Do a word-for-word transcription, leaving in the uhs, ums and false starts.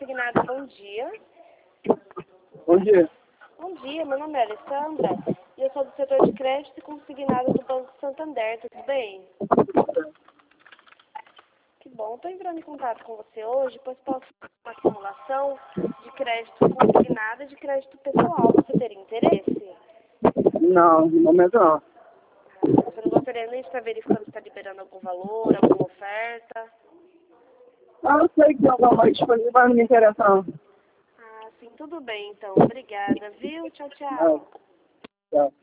consignado, bom dia. Bom dia. Bom dia, meu nome é Alessandra e eu sou do setor de crédito e consignado do Banco Santander, tudo bem? Que bom, estou entrando em contato com você hoje, pois posso fazer uma simulação de crédito consignado e de crédito pessoal. Você teria interesse? Não, no momento não. Você não gostaria nem de estar verificando se está liberando algum valor, alguma oferta? Ah, eu sei que tem alguma coisa disponível, mas não me interessa não. Ah, sim, tudo bem então. Obrigada, viu? Tchau, tchau. Ah, tchau.